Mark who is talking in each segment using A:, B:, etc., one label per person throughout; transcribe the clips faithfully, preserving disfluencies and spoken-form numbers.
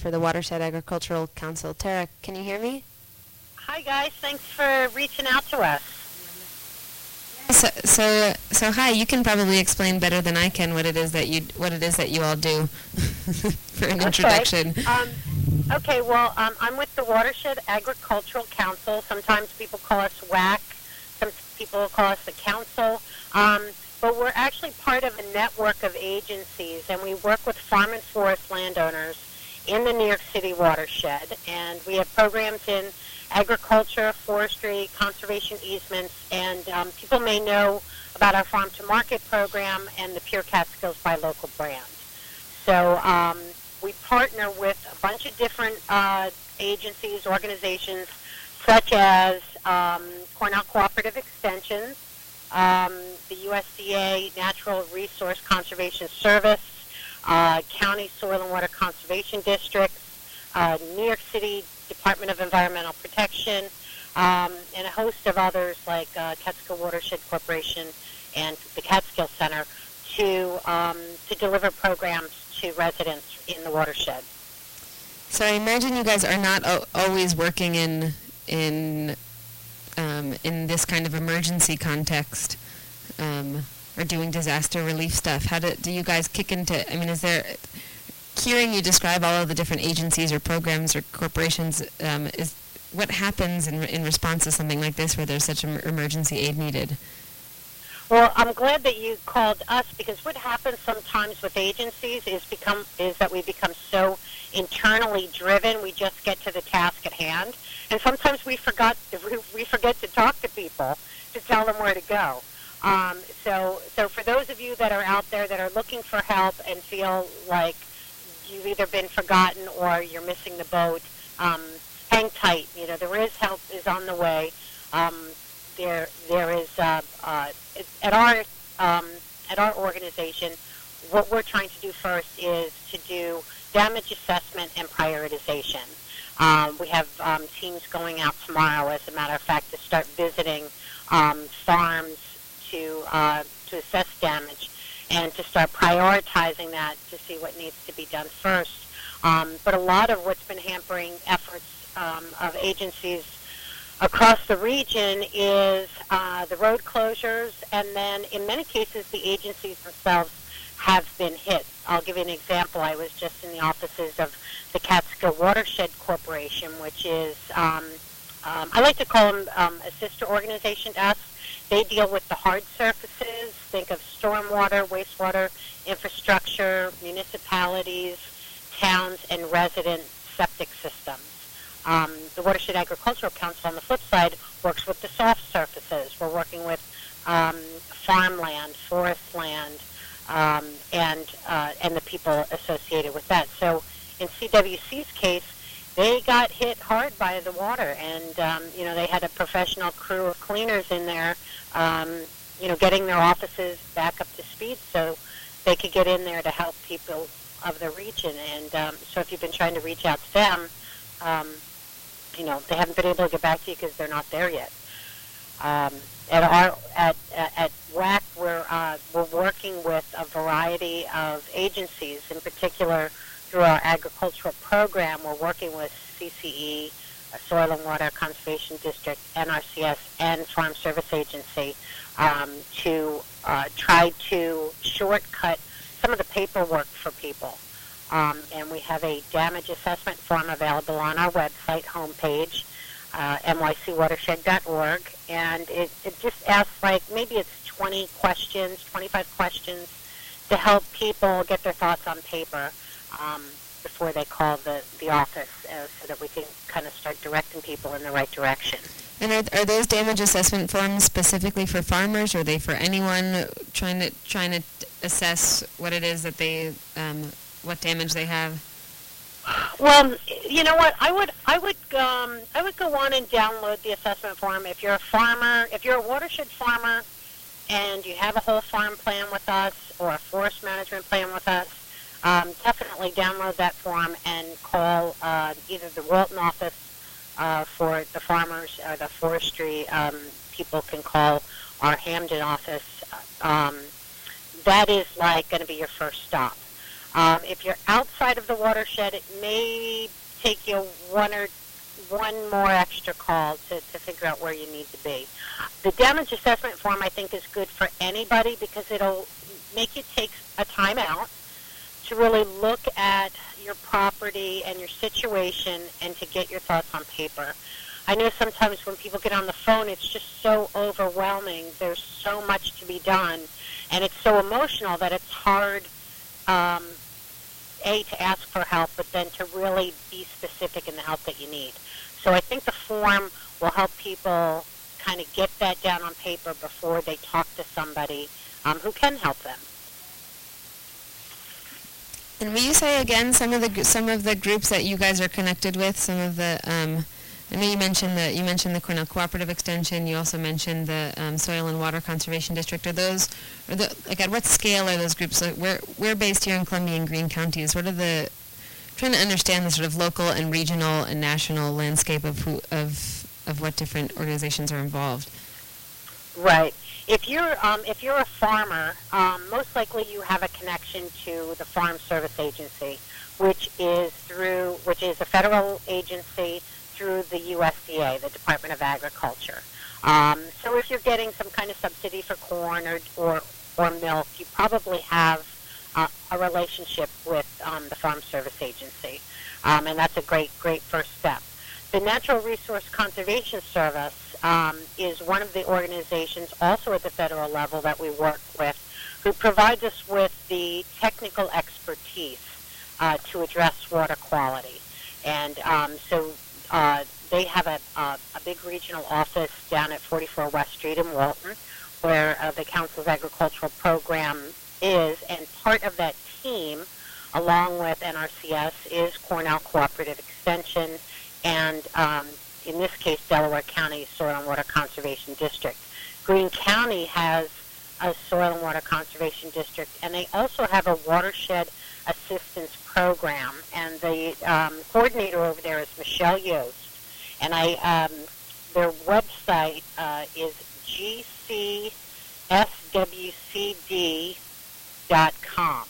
A: for the Watershed Agricultural Council. Tara, can you hear me?
B: Hi, guys. Thanks for reaching out to us.
A: So, so, so hi. You can probably explain better than I can what it is that you what it is that you all do for an
B: Okay.
A: introduction.
B: Um, okay. Well, um, I'm with the Watershed Agricultural Council. Sometimes people call us W A C. Some people call us the Council. Um, but we're actually part of a network of agencies, and we work with farm and forest landowners in the New York City watershed. And we have programs in agriculture, forestry, conservation easements, and um, people may know about our Farm to Market program and the Pure Catskills Buy Local brand. So um, we partner with a bunch of different uh, agencies, organizations, such as um, Cornell Cooperative Extensions, um, the U S D A Natural Resource Conservation Service, uh, County Soil and Water Conservation Districts, uh, New York City Department of Environmental Protection, um, and a host of others like uh, Catskill Watershed Corporation and the Catskill Center to um, to deliver programs to residents in the watershed.
A: So I imagine you guys are not o- always working in in um, in this kind of emergency context, um, or doing disaster relief stuff. How do do you guys kick into? I mean, is there? Hearing you describe all of the different agencies or programs or corporations, um, is what happens in in response to something like this, where there's such an emergency aid needed?
B: Well, I'm glad that you called us, because what happens sometimes with agencies is become is that we become so internally driven, we just get to the task at hand, and sometimes we forgot we, we forget to talk to people to tell them where to go. Um, so, so for those of you that are out there that are looking for help and feel like you've either been forgotten or you're missing the boat, um, hang tight. You know, there is help is on the way. Um, there, there is uh, uh, at our um, at our organization. What we're trying to do first is to do damage assessment and prioritization. Um, we have um, teams going out tomorrow, as a matter of fact, to start visiting um, farms to uh, to assess damage and to start prioritizing that to see what needs to be done first. Um, but a lot of what's been hampering efforts um, of agencies across the region is uh, the road closures, and then in many cases the agencies themselves have been hit. I'll give you an example. I was just in the offices of the Catskill Watershed Corporation, which is, um, um, I like to call them um, a sister organization to us. They deal with the hard surfaces. Think of stormwater, wastewater infrastructure, municipalities, towns, and resident septic systems. Um, the Watershed Agricultural Council, on the flip side, works with the soft surfaces. We're working with um, farmland, forest land, um, and uh, and the people associated with that. So in C W C's case, they got hit hard by the water, and um, you know they had a professional crew of cleaners in there, um, you know, getting their offices back up to speed so they could get in there to help people of the region. And um, so if you've been trying to reach out to them, um, you know, they haven't been able to get back to you because they're not there yet. Um, at our at at W A C, we're uh, we're working with a variety of agencies. In particular, through our agricultural program, we're working with C C E, a Soil and Water Conservation District, N R C S, and Farm Service Agency um, to uh, try to shortcut some of the paperwork for people. Um, and we have a damage assessment form available on our website homepage, uh, N Y C watershed dot org, and it, it just asks, like, maybe it's twenty questions, twenty-five questions to help people get their thoughts on paper um, before they call the, the office, uh, so that we can kind of start directing people in the right direction.
A: And are, are those damage assessment forms specifically for farmers, or are they for anyone trying to trying to assess what it is that they um, what damage they have?
B: Well, you know what? I would, I would, um, I would go on and download the assessment form. If you're a farmer, if you're a watershed farmer, and you have a whole farm plan with us or a forest management plan with us, um, definitely download that form and call uh, either the Walton office uh, for the farmers or the forestry um, people can call our Hamden office. Um, that is like going to be your first stop. Um, if you're outside of the watershed, it may take you one or one more extra call to, to figure out where you need to be. The damage assessment form, I think, is good for anybody because it'll make you take a time out to really look at your property and your situation and to get your thoughts on paper. I know sometimes when people get on the phone, it's just so overwhelming. There's so much to be done, and it's so emotional that it's hard, um, A, to ask for help, but then to really be specific in the help that you need. So I think the form will help people kind of get that down on paper before they talk to somebody um, who can help them.
A: And will you say again some of the some of the groups that you guys are connected with? Some of the um, I know you mentioned the you mentioned the Cornell Cooperative Extension. You also mentioned the um, Soil and Water Conservation District. Are those, are the, like at what scale are those groups? Like we're we're based here in Columbia and Greene counties. What are the trying to understand the sort of local and regional and national landscape of who of of what different organizations are involved.
B: Right. If you're um, if you're a farmer, um, most likely you have a connection to the Farm Service Agency, which is through which is a federal agency through the U S D A, the Department of Agriculture. Um, so if you're getting some kind of subsidy for corn or or, or milk, you probably have uh, a relationship with um, the Farm Service Agency, um, and that's a great great first step. The Natural Resource Conservation Service um, is one of the organizations also at the federal level that we work with who provides us with the technical expertise uh, to address water quality. And um, so uh, they have a, a, a big regional office down at forty-four West Street in Walton where uh, the Council's agricultural program is, and part of that team, along with N R C S, is Cornell Cooperative Extension, and um, in this case, Delaware County Soil and Water Conservation District. Greene County has a Soil and Water Conservation District, and they also have a watershed assistance program, and the um, coordinator over there is Michelle Yost, and I um, their website uh, is G C S W C D dot com,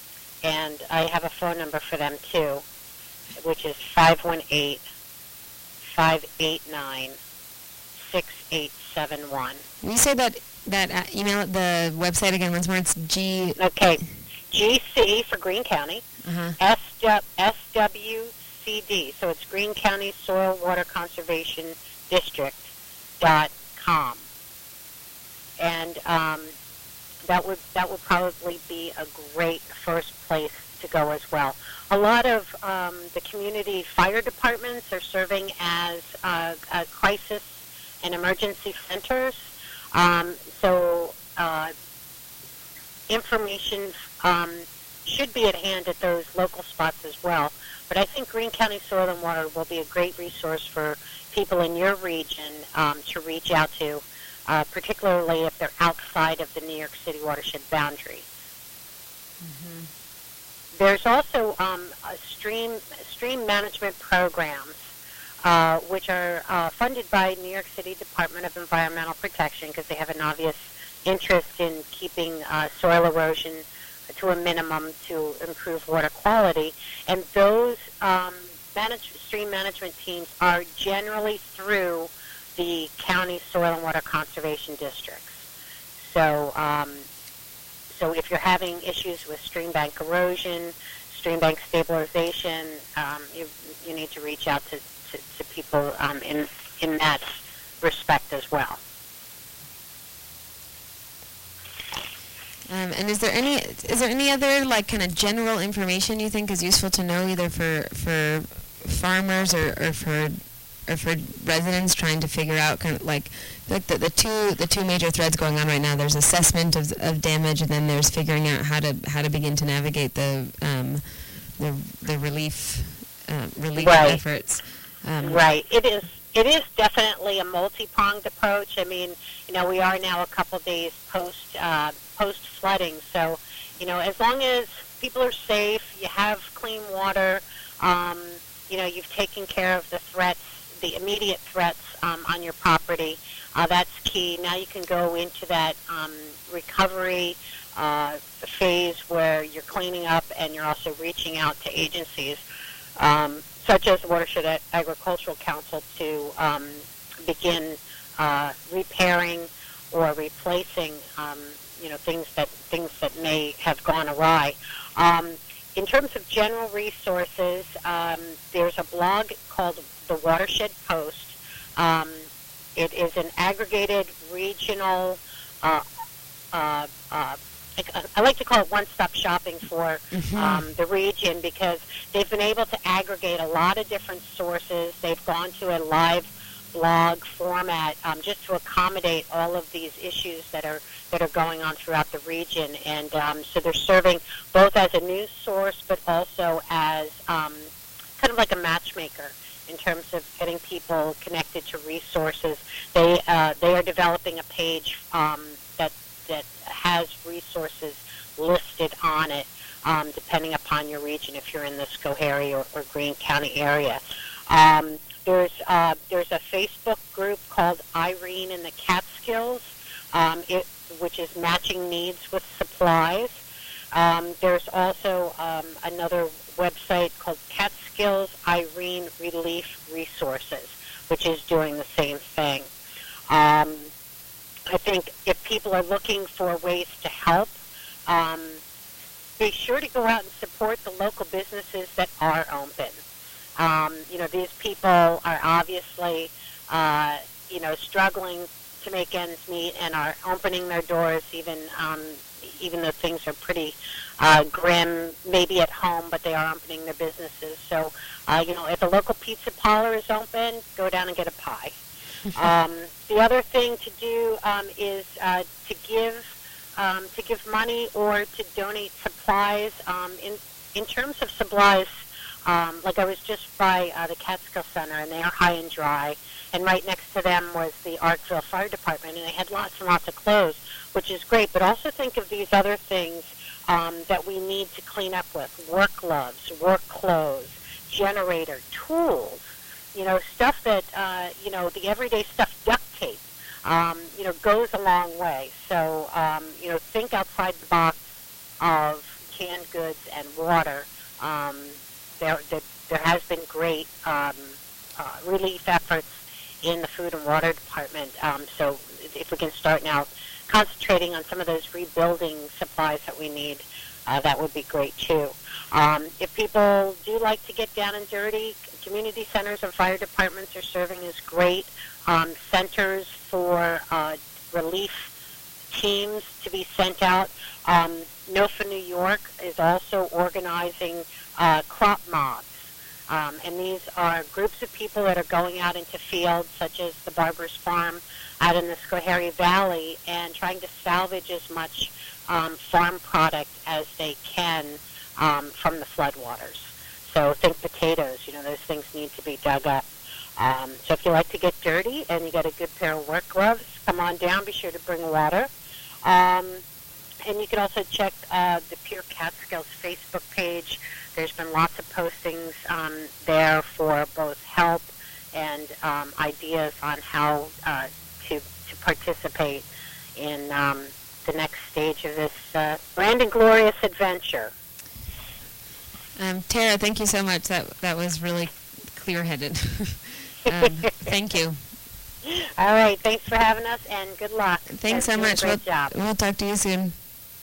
B: and I have a phone number for them too, which is five one eight, five eight nine, six eight seven one.
A: Will you say that, that uh, email, the website again once more? It's G...
B: Okay. G C for Greene County,
A: uh-huh.
B: S W C D, so it's Greene County Soil Water Conservation District dot com. And um, that would that would probably be a great first place to go as well. A lot of um, the community fire departments are serving as uh, uh, crisis and emergency centers. Um, so uh, information um, should be at hand at those local spots as well. But I think Greene County Soil and Water will be a great resource for people in your region um, to reach out to, uh, particularly if they're outside of the New York City watershed boundary.
A: Mm-hmm.
B: There's also um, a stream stream management programs, uh, which are uh, funded by New York City Department of Environmental Protection because they have an obvious interest in keeping uh, soil erosion to a minimum to improve water quality. And those um, manage, stream management teams are generally through the county soil and water conservation districts. So, um, so if you're having issues with stream bank erosion, stream bank stabilization, um, you you need to reach out to, to, to people um, in in that respect as well.
A: Um, and is there any is there any other like kind of general information you think is useful to know either for for farmers or, or for or for residents trying to figure out kind of like like the, the two the two major threads going on right now? There's assessment of of damage, and then there's figuring out how to how to begin to navigate the um, the the relief uh, relief
B: right.
A: efforts. Um,
B: right. It is. It is definitely a multi-pronged approach. I mean, you know, we are now a couple days post uh, post flooding, so you know, as long as people are safe, you have clean water, um, you know, you've taken care of the threats, the immediate threats um, on your property. Uh, that's key. Now you can go into that um, recovery uh, phase where you're cleaning up and you're also reaching out to agencies, um, such as the Watershed Agricultural Council, to um, begin uh, repairing or replacing, um, you know, things that things that may have gone awry. Um, in terms of general resources, um, there's a blog called The Watershed Post. Um, it is an aggregated regional. Uh, uh, uh, I like to call it one-stop shopping for
A: Mm-hmm.
B: um, the region, because they've been able to aggregate a lot of different sources. They've gone to a live blog format um, just to accommodate all of these issues that are that are going on throughout the region, and um, so they're serving both as a news source, but also as um, kind of like a matchmaker in terms of getting people connected to resources. They uh, they are developing a page um, that that has resources listed on it, um, depending upon your region, if you're in the Schoharie or, or Greene County area. Um, there's uh, there's a Facebook group called Irene in the Catskills, um, it, which is matching needs with supplies. Um, there's also um, another website called Catskills Irene Relief Resources, which is doing the same thing. Um, I think if people are looking for ways to help, um, be sure to go out and support the local businesses that are open. Um, you know, these people are obviously, uh, you know, struggling to make ends meet and are opening their doors, even um, even though things are pretty uh, grim, maybe at home, but they are opening their businesses. So, uh, you know, if a local pizza parlor is open, go down and get a pie. um, the other thing to do um, is uh, to give um, to give money or to donate supplies. Um, in in terms of supplies, um, like I was just by uh, the Catskill Center, and they are high and dry, and right next to them was the Arkville Fire Department, and they had lots and lots of clothes, which is great. But also think of these other things um, that we need to clean up with: work gloves, work clothes, generator, tools. You know, stuff that, uh, you know, the everyday stuff, duct tape, um, you know, goes a long way. So, um, you know, think outside the box of canned goods and water. Um, there, there, there has been great um, uh, relief efforts in the Food and Water Department. Um, so if we can start now concentrating on some of those rebuilding supplies that we need, uh, that would be great, too. Um, if people do like to get down and dirty, community centers and fire departments are serving as great um, centers for uh, relief teams to be sent out. Um, NOFA New York is also organizing uh, crop mobs. Um, and these are groups of people that are going out into fields such as the Barber's Farm out in the Schoharie Valley and trying to salvage as much um, farm product as they can um, from the floodwaters. So think potatoes, you know, those things need to be dug up. Um, so if you like to get dirty and you got a good pair of work gloves, come on down, be sure to bring water. Um, and you can also check uh, the Pure Catskills Facebook page. There's been lots of postings um, there for both help and um, ideas on how uh, to, to participate in um, the next stage of this uh, grand and glorious adventure.
A: Um, Tara, thank you so much. That that was really clear-headed. um, thank you.
B: All right. Thanks for having us, and good luck.
A: Thanks
B: You're
A: so
B: doing a
A: much.
B: Great
A: We'll,
B: job.
A: we'll talk to you soon.